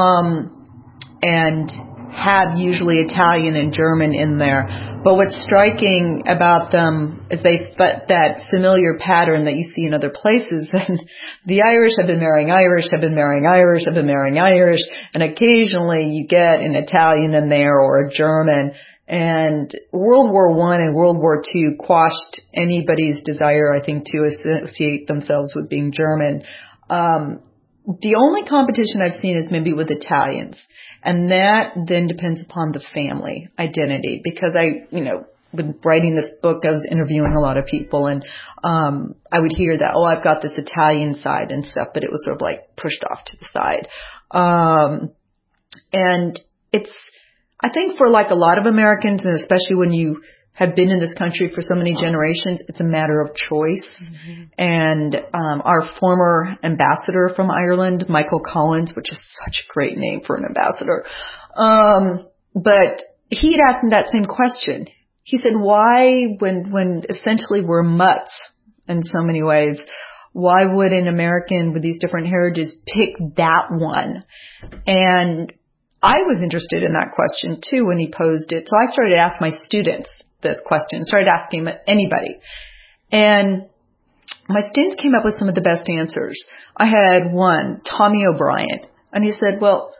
Speaker 2: um, and have usually Italian and German in there. But what's striking about them is they fit that familiar pattern that you see in other places. And the Irish have been marrying Irish, have been marrying Irish, have been marrying Irish, and occasionally you get an Italian in there or a German. And World War One and World War Two quashed anybody's desire, I think, to associate themselves with being German. Um, The only competition I've seen is maybe with Italians. And that then depends upon the family identity. Because I, you know, with writing this book, I was interviewing a lot of people and, um, I would hear that, oh, I've got this Italian side and stuff, but it was sort of like pushed off to the side. Um, and it's, I think for like a lot of Americans, and especially when you have been in this country for so many generations, it's a matter of choice. Mm-hmm. And um, our former ambassador from Ireland, Michael Collins, which is such a great name for an ambassador, um, but he had asked him that same question. He said, why, when when essentially we're mutts in so many ways, why would an American with these different heritages pick that one? And I was interested in that question too when he posed it. So I started to ask my students this question, started asking anybody. And my students came up with some of the best answers. I had one, Tommy O'Brien, and he said, well,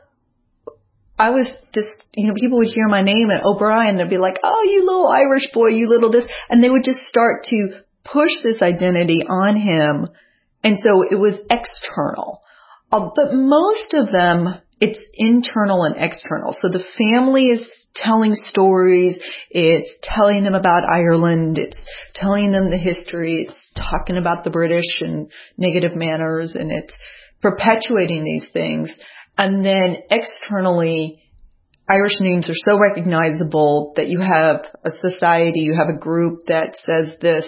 Speaker 2: I was just, you know, people would hear my name and O'Brien, they'd be like, oh, you little Irish boy, you little this, and they would just start to push this identity on him. And so it was external. Uh, but most of them, it's internal and external. So the family is telling stories. It's telling them about Ireland. It's telling them the history. It's talking about the British and negative manners, and it's perpetuating these things. And then externally, Irish names are so recognizable that you have a society, you have a group that says this.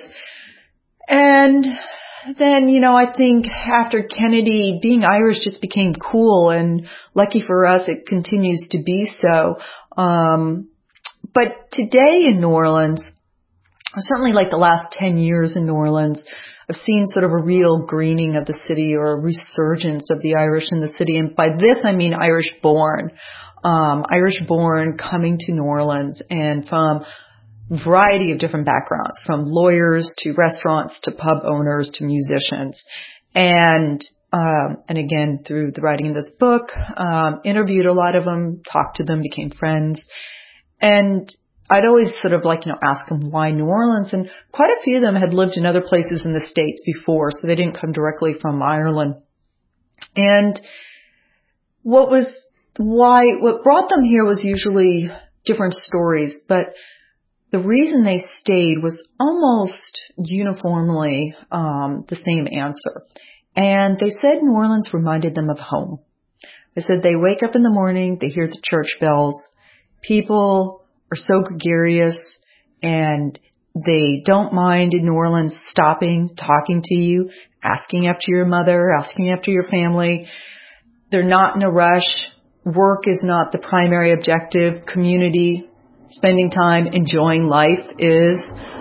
Speaker 2: And then, you know, I think after Kennedy, being Irish just became cool, and lucky for us, it continues to be so. Um, but today in New Orleans, certainly like the last ten years in New Orleans, I've seen sort of a real greening of the city, or a resurgence of the Irish in the city. And by this, I mean Irish born, um, Irish born coming to New Orleans, and from variety of different backgrounds, from lawyers to restaurants to pub owners to musicians. And, um, and again, through the writing of this book, um, interviewed a lot of them, talked to them, became friends. And I'd always sort of like, you know, ask them why New Orleans, and quite a few of them had lived in other places in the States before, so they didn't come directly from Ireland. And what was, why, what brought them here was usually different stories, but the reason they stayed was almost uniformly um, the same answer. And they said New Orleans reminded them of home. They said they wake up in the morning, they hear the church bells. People are so gregarious, and they don't mind in New Orleans stopping, talking to you, asking after your mother, asking after your family. They're not in a rush. Work is not the primary objective. Community, spending time, enjoying life is,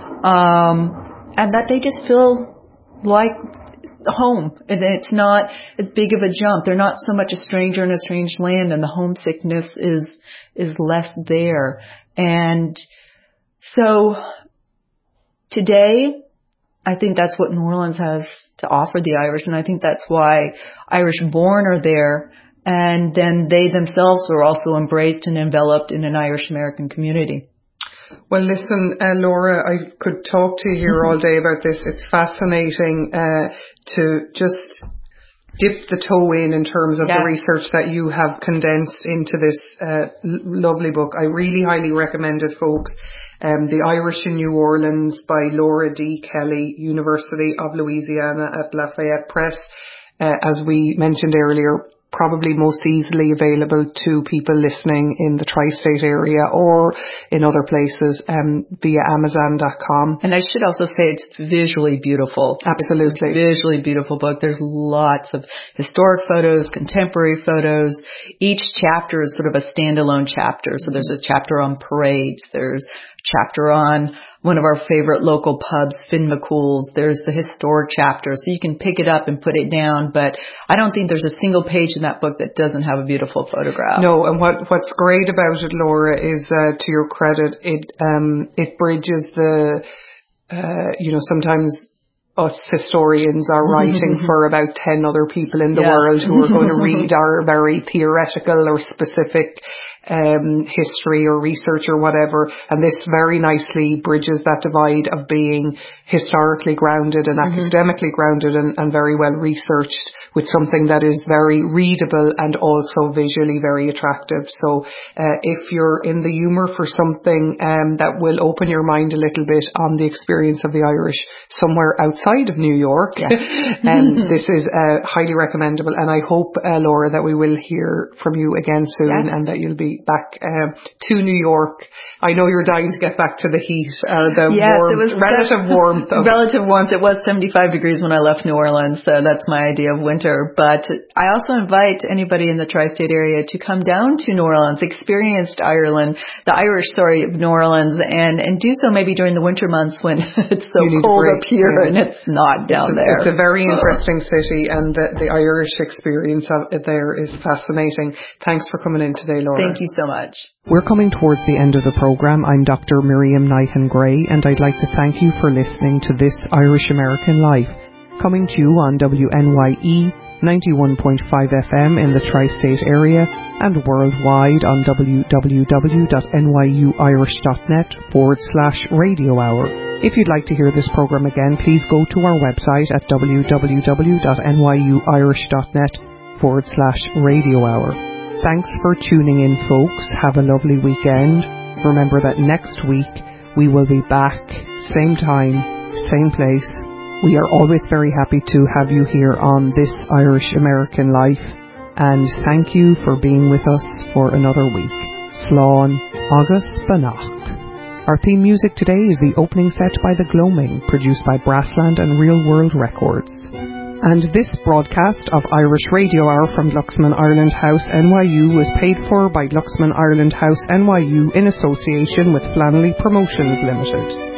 Speaker 2: um, and that they just feel like home, and it's not as big of a jump. They're not so much a stranger in a strange land, and the homesickness is is less there. And so today, I think that's what New Orleans has to offer the Irish, and I think that's why Irish born are there, and then they themselves were also embraced and enveloped in an Irish American community.
Speaker 1: Well, listen, uh, Laura, I could talk to you here all day about this. It's fascinating uh, to just dip the toe in in terms of yeah. the research that you have condensed into this uh, l- lovely book. I really highly recommend it, folks. Um, The Irish in New Orleans by Laura D. Kelly, University of Louisiana at Lafayette Press. Uh, as we mentioned earlier, probably most easily available to people listening in the tri-state area or in other places um, via amazon dot com.
Speaker 2: And I should also say it's visually beautiful.
Speaker 1: Absolutely.
Speaker 2: It's a visually beautiful book. There's lots of historic photos, contemporary photos. Each chapter is sort of a standalone chapter. So there's a chapter on parades. There's a chapter on one of our favorite local pubs, Finn McCool's. There's the historic chapter, so you can pick it up and put it down. But I don't think there's a single page in that book that doesn't have a beautiful photograph.
Speaker 1: No, and what what's great about it, Laura, is uh, to your credit, it um it bridges the uh you know sometimes us historians are writing for about ten other people in the
Speaker 2: yeah.
Speaker 1: world who are going to read our very theoretical or specific um, history or research or whatever. And this very nicely bridges that divide of being historically grounded and mm-hmm. academically grounded and, and very well researched with something that is very readable and also visually very attractive. So uh, if you're in the humour for something um, that will open your mind a little bit on the experience of the Irish somewhere outside of New York, yeah. um, this is uh, highly recommendable. And I hope, uh, Laura, that we will hear from you again soon yes. and that you'll be back um, to New York. I know you're dying to get back to the heat, uh, the
Speaker 2: yes,
Speaker 1: warmth,
Speaker 2: it was
Speaker 1: relative warmth. Of
Speaker 2: relative warmth. It was seventy-five degrees when I left New Orleans, so that's my idea of winter. But I also invite anybody in the tri-state area to come down to New Orleans, experience Ireland, the Irish story of New Orleans, and, and do so maybe during the winter months when it's so cold up here yeah. and it's not down
Speaker 1: it's a,
Speaker 2: there.
Speaker 1: It's a very interesting city, and the, the Irish experience of it there is fascinating. Thanks for coming in today, Laura.
Speaker 2: Thank you so much.
Speaker 1: We're coming towards the end of the programme. I'm Doctor Miriam Nihan-Gray, and I'd like to thank you for listening to This Irish American Life, coming to you on W N Y E ninety-one point five F M in the tri-state area and worldwide on www.nyuirish.net forward slash radio hour. If you'd like to hear this programme again, please go to our website at www.nyuirish.net forward slash radio hour. Thanks for tuning in, folks. Have a lovely weekend. Remember that next week we will be back, same time, same place. We are always very happy to have you here on This Irish American Life, and thank you for being with us for another week. Slán agus Banach. Our theme music today is the opening set by The Gloaming, produced by Brassland and Real World Records. And this broadcast of Irish Radio Hour from Luxman Ireland House N Y U was paid for by Luxman Ireland House N Y U in association with Flannelly Promotions Limited.